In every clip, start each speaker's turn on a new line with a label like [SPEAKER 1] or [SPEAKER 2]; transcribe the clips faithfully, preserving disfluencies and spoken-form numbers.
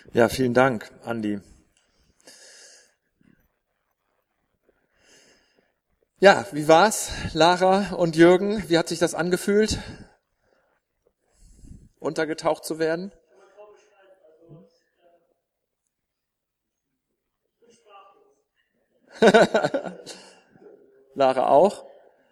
[SPEAKER 1] Ja, vielen Dank, Andi. Ja, wie war's, Lara und Jürgen? Wie hat sich das angefühlt, untergetaucht zu werden? Lara auch?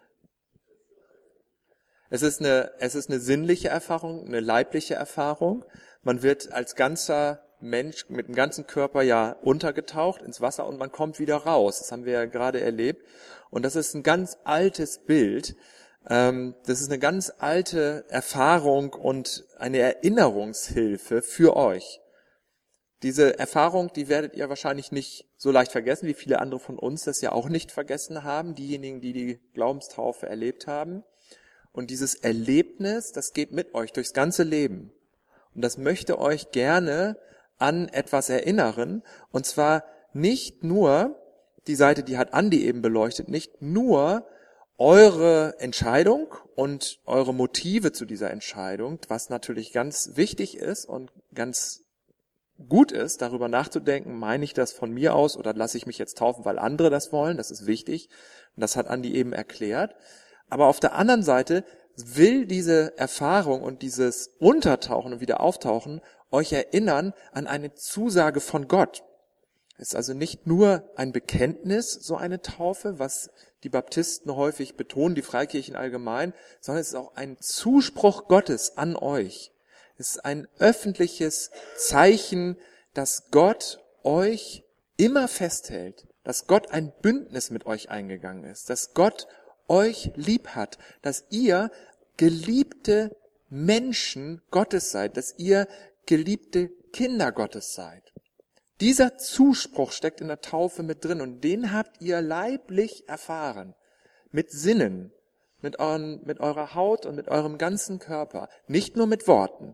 [SPEAKER 1] Es ist eine, es ist eine sinnliche Erfahrung, eine leibliche Erfahrung. Man wird als ganzer Mensch mit dem ganzen Körper ja untergetaucht ins Wasser und man kommt wieder raus. Das haben wir ja gerade erlebt. Und das ist ein ganz altes Bild. Ähm, Das ist eine ganz alte Erfahrung und eine Erinnerungshilfe für euch. Diese Erfahrung, die werdet ihr wahrscheinlich nicht so leicht vergessen, wie viele andere von uns das ja auch nicht vergessen haben, diejenigen, die die Glaubenstaufe erlebt haben. Und dieses Erlebnis, das geht mit euch durchs ganze Leben. Und das möchte euch gerne an etwas erinnern. Und zwar nicht nur, die Seite, die hat Andi eben beleuchtet, nicht nur eure Entscheidung und eure Motive zu dieser Entscheidung, was natürlich ganz wichtig ist und ganz gut ist, darüber nachzudenken, meine ich das von mir aus oder lasse ich mich jetzt taufen, weil andere das wollen, das ist wichtig. Und das hat Andi eben erklärt. Aber auf der anderen Seite will diese Erfahrung und dieses Untertauchen und wieder Auftauchen euch erinnern an eine Zusage von Gott. Es ist also nicht nur ein Bekenntnis, so eine Taufe, was die Baptisten häufig betonen, die Freikirchen allgemein, sondern es ist auch ein Zuspruch Gottes an euch. Es ist ein öffentliches Zeichen, dass Gott euch immer festhält, dass Gott ein Bündnis mit euch eingegangen ist, dass Gott euch lieb hat, dass ihr geliebte Menschen Gottes seid, dass ihr geliebte Kinder Gottes seid. Dieser Zuspruch steckt in der Taufe mit drin und den habt ihr leiblich erfahren, mit Sinnen, mit, euren, mit eurer Haut und mit eurem ganzen Körper, nicht nur mit Worten.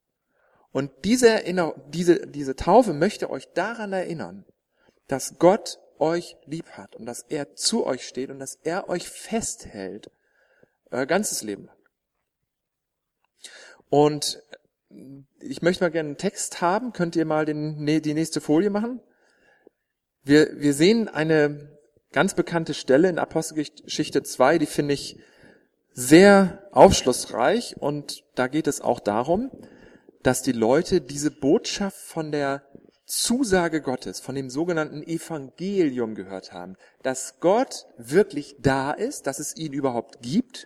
[SPEAKER 1] Und diese, Erinnerung, diese, diese Taufe möchte euch daran erinnern, dass Gott euch lieb hat und dass er zu euch steht und dass er euch festhält, euer ganzes Leben lang. Und ich möchte mal gerne einen Text haben. Könnt ihr mal den, die nächste Folie machen? Wir, wir sehen eine ganz bekannte Stelle in Apostelgeschichte zwei, die finde ich sehr aufschlussreich. Und da geht es auch darum, dass die Leute diese Botschaft von der Zusage Gottes, von dem sogenannten Evangelium gehört haben, dass Gott wirklich da ist, dass es ihn überhaupt gibt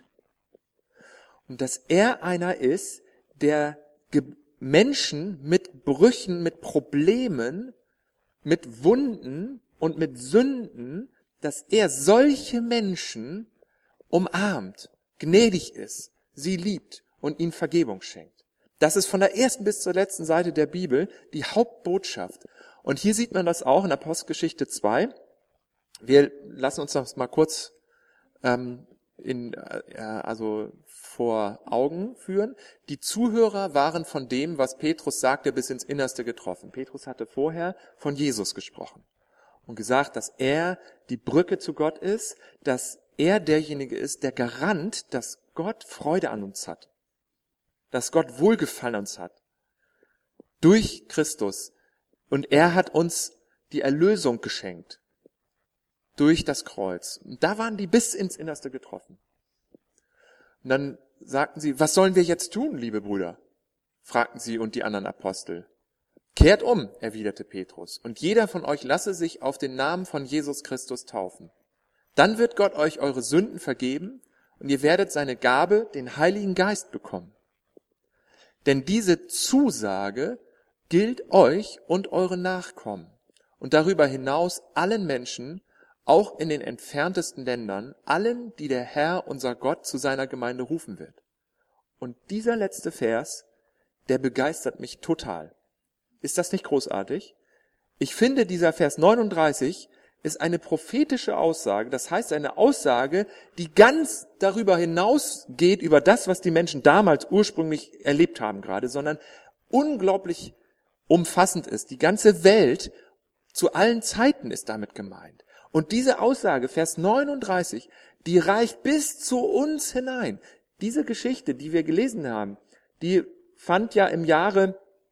[SPEAKER 1] und dass er einer ist, der Menschen mit Brüchen, mit Problemen, mit Wunden und mit Sünden, dass er solche Menschen umarmt, gnädig ist, sie liebt und ihnen Vergebung schenkt. Das ist von der ersten bis zur letzten Seite der Bibel die Hauptbotschaft. Und hier sieht man das auch in Apostelgeschichte zwei. Wir lassen uns das mal kurz ähm, in, äh, also vor Augen führen. Die Zuhörer waren von dem, was Petrus sagte, bis ins Innerste getroffen. Petrus hatte vorher von Jesus gesprochen und gesagt, dass er die Brücke zu Gott ist, dass er derjenige ist, der Garant, dass Gott Freude an uns hat, dass Gott Wohlgefallen an uns hat durch Christus. Und er hat uns die Erlösung geschenkt durch das Kreuz. Und da waren die bis ins Innerste getroffen. Und dann sagten sie, was sollen wir jetzt tun, liebe Brüder? Fragten sie und die anderen Apostel. Kehrt um, erwiderte Petrus, und jeder von euch lasse sich auf den Namen von Jesus Christus taufen. Dann wird Gott euch eure Sünden vergeben und ihr werdet seine Gabe, den Heiligen Geist, bekommen. Denn diese Zusage gilt euch und euren Nachkommen und darüber hinaus allen Menschen, auch in den entferntesten Ländern, allen, die der Herr, unser Gott, zu seiner Gemeinde rufen wird. Und dieser letzte Vers, der begeistert mich total. Ist das nicht großartig? Ich finde, dieser Vers neununddreißig ist eine prophetische Aussage, das heißt eine Aussage, die ganz darüber hinausgeht, über das, was die Menschen damals ursprünglich erlebt haben gerade, sondern unglaublich umfassend ist. Die ganze Welt zu allen Zeiten ist damit gemeint. Und diese Aussage, Vers neununddreißig, die reicht bis zu uns hinein. Diese Geschichte, die wir gelesen haben, die fand ja im Jahre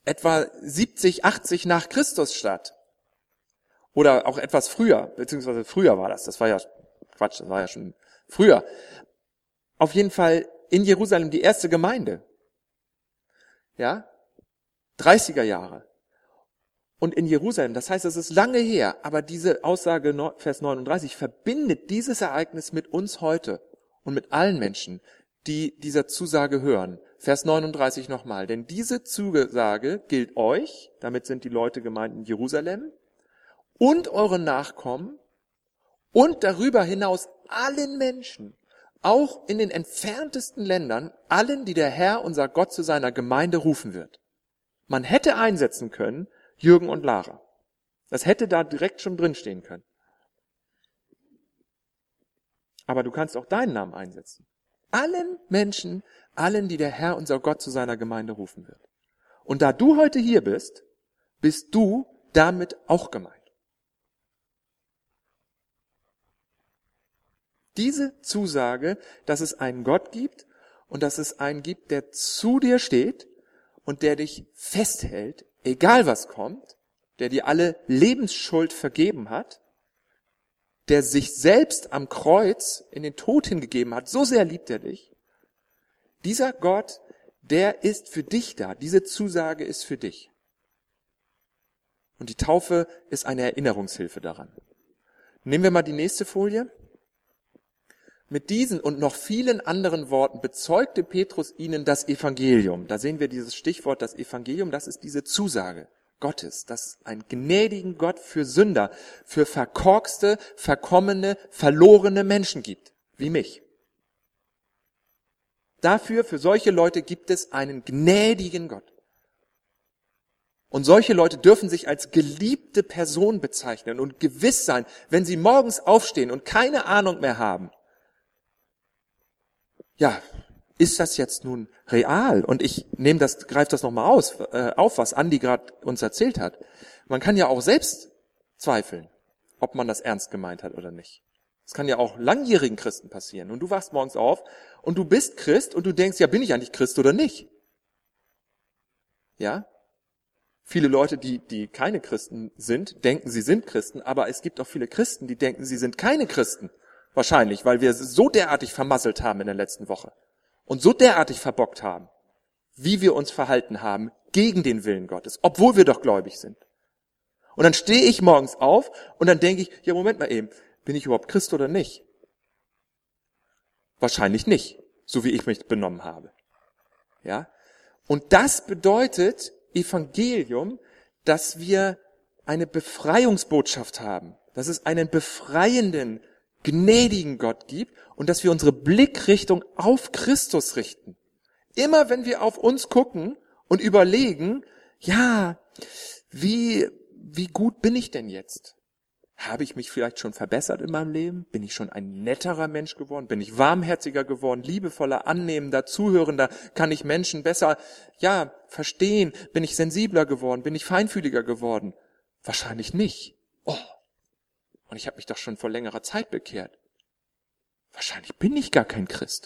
[SPEAKER 1] etwa siebzig, achtzig nach Christus statt. Oder auch etwas früher, beziehungsweise früher war das, das war ja Quatsch, das war ja schon früher. Auf jeden Fall in Jerusalem die erste Gemeinde. Ja, dreißiger Jahre. Und in Jerusalem, das heißt, es ist lange her, aber diese Aussage, Vers neununddreißig, verbindet dieses Ereignis mit uns heute und mit allen Menschen, die dieser Zusage hören. Vers neununddreißig nochmal, denn diese Zusage gilt euch, damit sind die Leute gemeint in Jerusalem, und euren Nachkommen und darüber hinaus allen Menschen, auch in den entferntesten Ländern, allen, die der Herr, unser Gott, zu seiner Gemeinde rufen wird. Man hätte einsetzen können, Jürgen und Lara. Das hätte da direkt schon drinstehen können. Aber du kannst auch deinen Namen einsetzen. Allen Menschen, allen, die der Herr, unser Gott, zu seiner Gemeinde rufen wird. Und da du heute hier bist, bist du damit auch gemeint. Diese Zusage, dass es einen Gott gibt und dass es einen gibt, der zu dir steht und der dich festhält, egal was kommt, der dir alle Lebensschuld vergeben hat, der sich selbst am Kreuz in den Tod hingegeben hat, so sehr liebt er dich. Dieser Gott, der ist für dich da. Diese Zusage ist für dich. Und die Taufe ist eine Erinnerungshilfe daran. Nehmen wir mal die nächste Folie. Mit diesen und noch vielen anderen Worten bezeugte Petrus ihnen das Evangelium. Da sehen wir dieses Stichwort, das Evangelium, das ist diese Zusage Gottes, dass es einen gnädigen Gott für Sünder, für verkorkste, verkommene, verlorene Menschen gibt, wie mich. Dafür, für solche Leute gibt es einen gnädigen Gott. Und solche Leute dürfen sich als geliebte Person bezeichnen und gewiss sein, wenn sie morgens aufstehen und keine Ahnung mehr haben, ja, ist das jetzt nun real? Und ich nehme das, greife das nochmal aus, äh, auf, was Andi gerade uns erzählt hat. Man kann ja auch selbst zweifeln, ob man das ernst gemeint hat oder nicht. Das kann ja auch langjährigen Christen passieren. Und du wachst morgens auf und du bist Christ und du denkst, ja, bin ich eigentlich Christ oder nicht? Ja? Viele Leute, die, die keine Christen sind, denken, sie sind Christen, aber es gibt auch viele Christen, die denken, sie sind keine Christen. Wahrscheinlich, weil wir es so derartig vermasselt haben in der letzten Woche und so derartig verbockt haben, wie wir uns verhalten haben gegen den Willen Gottes, obwohl wir doch gläubig sind. Und dann stehe ich morgens auf und dann denke ich, ja, Moment mal eben, bin ich überhaupt Christ oder nicht? Wahrscheinlich nicht, so wie ich mich benommen habe. Ja? Und das bedeutet Evangelium, dass wir eine Befreiungsbotschaft haben, dass es einen befreienden, gnädigen Gott gibt und dass wir unsere Blickrichtung auf Christus richten. Immer wenn wir auf uns gucken und überlegen, ja, wie, wie gut bin ich denn jetzt? Habe ich mich vielleicht schon verbessert in meinem Leben? Bin ich schon ein netterer Mensch geworden? Bin ich warmherziger geworden, liebevoller, annehmender, zuhörender? Kann ich Menschen besser, ja, verstehen? Bin ich sensibler geworden? Bin ich feinfühliger geworden? Wahrscheinlich nicht. Oh. Und ich habe mich doch schon vor längerer Zeit bekehrt. Wahrscheinlich bin ich gar kein Christ.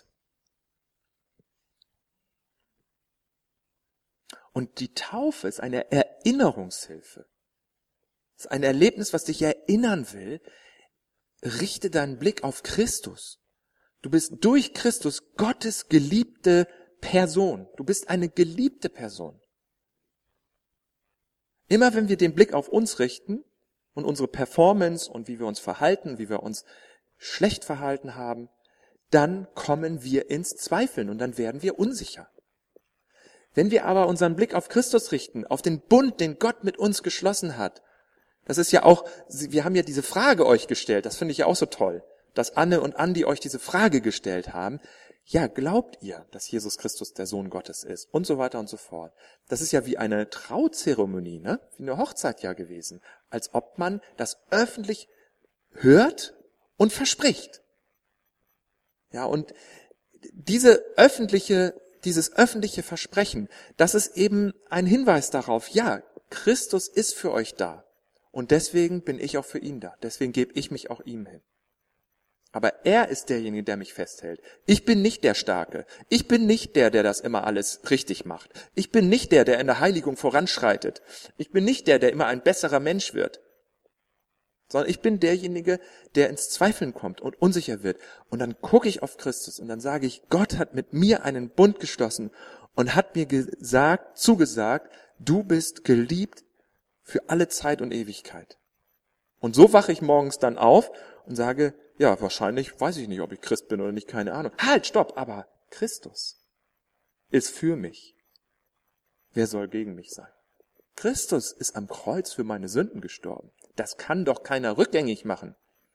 [SPEAKER 1] Und die Taufe ist eine Erinnerungshilfe. Es ist ein Erlebnis, was dich erinnern will. Richte deinen Blick auf Christus. Du bist durch Christus Gottes geliebte Person. Du bist eine geliebte Person. Immer wenn wir den Blick auf uns richten, und unsere Performance und wie wir uns verhalten, wie wir uns schlecht verhalten haben, dann kommen wir ins Zweifeln und dann werden wir unsicher. Wenn wir aber unseren Blick auf Christus richten, auf den Bund, den Gott mit uns geschlossen hat, das ist ja auch, wir haben ja diese Frage euch gestellt, das finde ich ja auch so toll, dass Anne und Andi euch diese Frage gestellt haben, ja, glaubt ihr, dass Jesus Christus der Sohn Gottes ist? Und so weiter und so fort. Das ist ja wie eine Trauzeremonie, ne? Wie eine Hochzeit ja gewesen. Als ob man das öffentlich hört und verspricht. Ja, und diese öffentliche, dieses öffentliche Versprechen, das ist eben ein Hinweis darauf, ja, Christus ist für euch da. Und deswegen bin ich auch für ihn da. Deswegen gebe ich mich auch ihm hin. Aber er ist derjenige, der mich festhält. Ich bin nicht der Starke. Ich bin nicht der, der das immer alles richtig macht. Ich bin nicht der, der in der Heiligung voranschreitet. Ich bin nicht der, der immer ein besserer Mensch wird. Sondern ich bin derjenige, der ins Zweifeln kommt und unsicher wird. Und dann gucke ich auf Christus und dann sage ich, Gott hat mit mir einen Bund geschlossen und hat mir gesagt, zugesagt, du bist geliebt für alle Zeit und Ewigkeit. Und so wache ich morgens dann auf und sage, ja, wahrscheinlich weiß ich nicht, ob ich Christ bin oder nicht, keine Ahnung. Halt, stopp, aber Christus ist für mich. Wer soll gegen mich sein? Christus ist am Kreuz für meine Sünden gestorben. Das kann doch keiner rückgängig machen.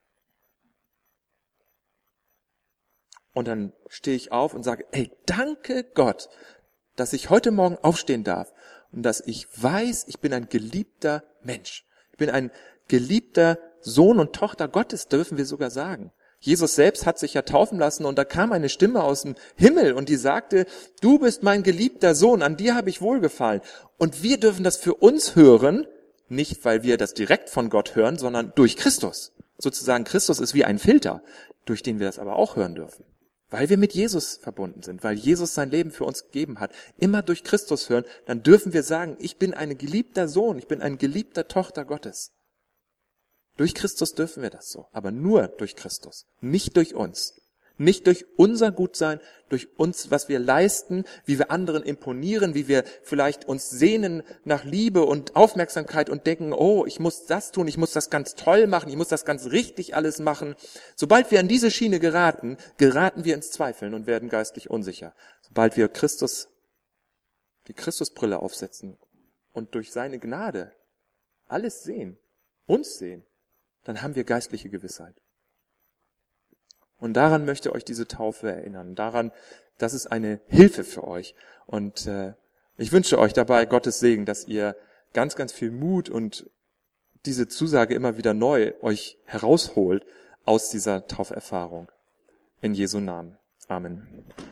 [SPEAKER 1] Und dann stehe ich auf und sage, ey, danke Gott, dass ich heute Morgen aufstehen darf und dass ich weiß, ich bin ein geliebter Mensch. Ich bin ein geliebter Sohn und Tochter Gottes, dürfen wir sogar sagen. Jesus selbst hat sich ja taufen lassen und da kam eine Stimme aus dem Himmel und die sagte, du bist mein geliebter Sohn, an dir habe ich wohlgefallen. Und wir dürfen das für uns hören, nicht weil wir das direkt von Gott hören, sondern durch Christus. Sozusagen Christus ist wie ein Filter, durch den wir das aber auch hören dürfen. Weil wir mit Jesus verbunden sind, weil Jesus sein Leben für uns gegeben hat. Immer durch Christus hören, dann dürfen wir sagen, ich bin ein geliebter Sohn, ich bin eine geliebte Tochter Gottes. Durch Christus dürfen wir das so, aber nur durch Christus, nicht durch uns. Nicht durch unser Gutsein, durch uns, was wir leisten, wie wir anderen imponieren, wie wir vielleicht uns sehnen nach Liebe und Aufmerksamkeit und denken, oh, ich muss das tun, ich muss das ganz toll machen, ich muss das ganz richtig alles machen. Sobald wir an diese Schiene geraten, geraten wir ins Zweifeln und werden geistlich unsicher. Sobald wir Christus, die Christusbrille aufsetzen und durch seine Gnade alles sehen, uns sehen, dann haben wir geistliche Gewissheit. Und daran möchte euch diese Taufe erinnern. Daran, das ist eine Hilfe für euch. Und äh, ich wünsche euch dabei Gottes Segen, dass ihr ganz, ganz viel Mut und diese Zusage immer wieder neu euch herausholt aus dieser Tauferfahrung. In Jesu Namen. Amen.